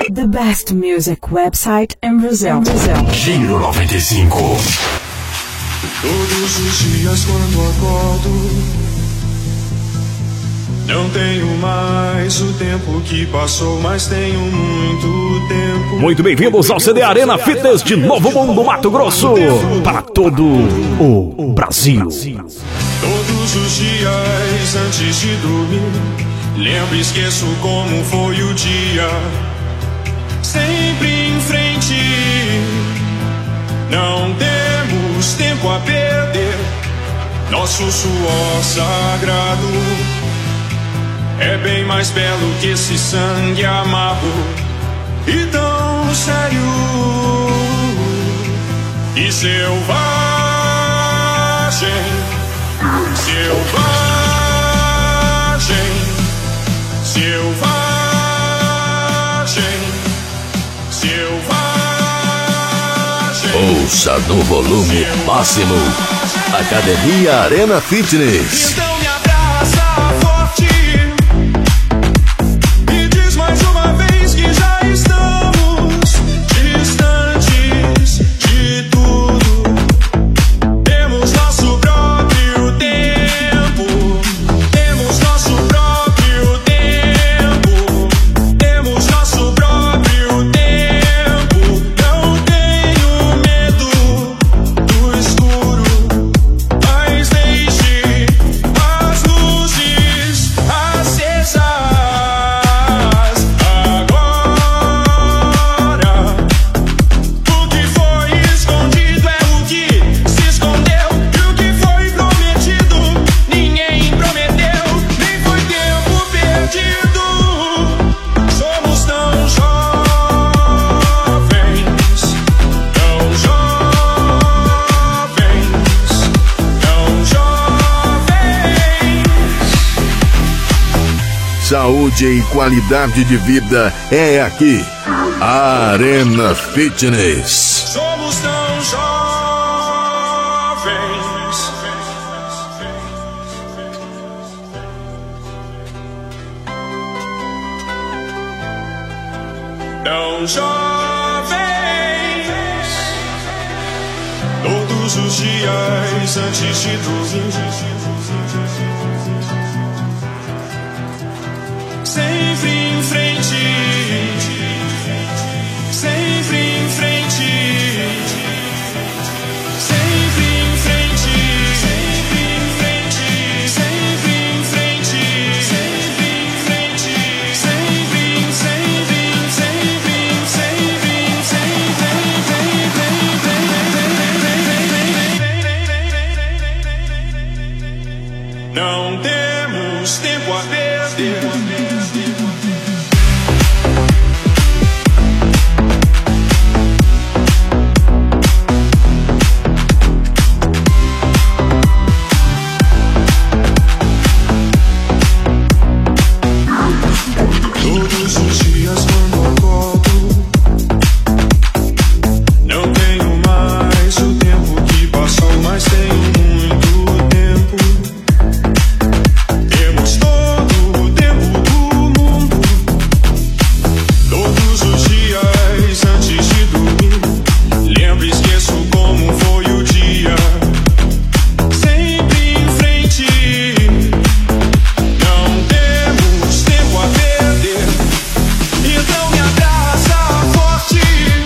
The best music website in Brazil. Giro 95. Todos os dias quando acordo, não tenho mais o tempo que passou, mas tenho muito tempo. Muito bem-vindos ao CD Arena Fitness de Novo Mundo, Mato Grosso, para todo o Brasil. Todos os dias antes de dormir, lembro e esqueço como foi o dia. Sempre em frente, não temos tempo a perder. Nosso suor sagrado é bem mais belo que esse sangue amargo e tão sério e selvagem, selvagem, selvagem, selvagem. Ouça no volume máximo. Academia Arena Fitness. Então me abraça forte e diz mais uma vez que já estamos distantes de tudo. Temos nosso próprio tempo, temos nosso próprio tempo, temos nosso próprio tempo. Não tenho medo do escuro, mas deixe as luzes acesas agora. O que foi escondido é o que se escondeu, e o que foi prometido ninguém prometeu, nem foi tempo perdido. Somos tão jovens, tão jovens, tão jovens. Saúde e qualidade de vida é aqui. Arena Fitness. Somos tão jovens. Tão jovens. Todos os dias antes de dormir, sempre em frente, sempre em frente, sempre em frente, sempre em frente, sempre em frente, sempre em frente, sempre em sempre em sempre em sempre em sempre. Não temos tempo a perder. Todos os dias quando acordo, não tenho mais o tempo que passou, mas tenho muito tempo. Temos todo o tempo do mundo. Todos os dias antes de dormir, lembro e esqueço como foi o dia. Sempre em frente, não temos tempo a perder. Então me abraça forte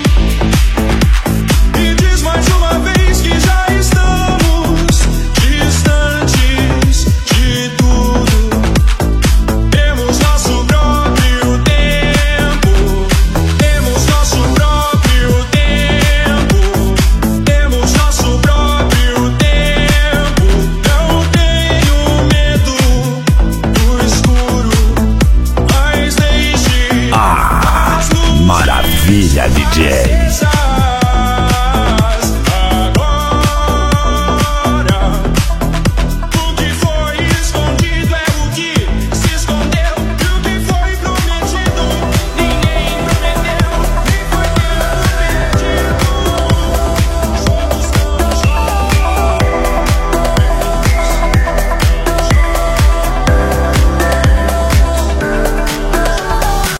e diz mais uma vez que já estamos distantes de tudo. Temos nosso próprio tempo, temos nosso próprio tempo, temos nosso próprio tempo. Não tenho medo do escuro, mas deixe as luzes Maravilha, DJ. acesas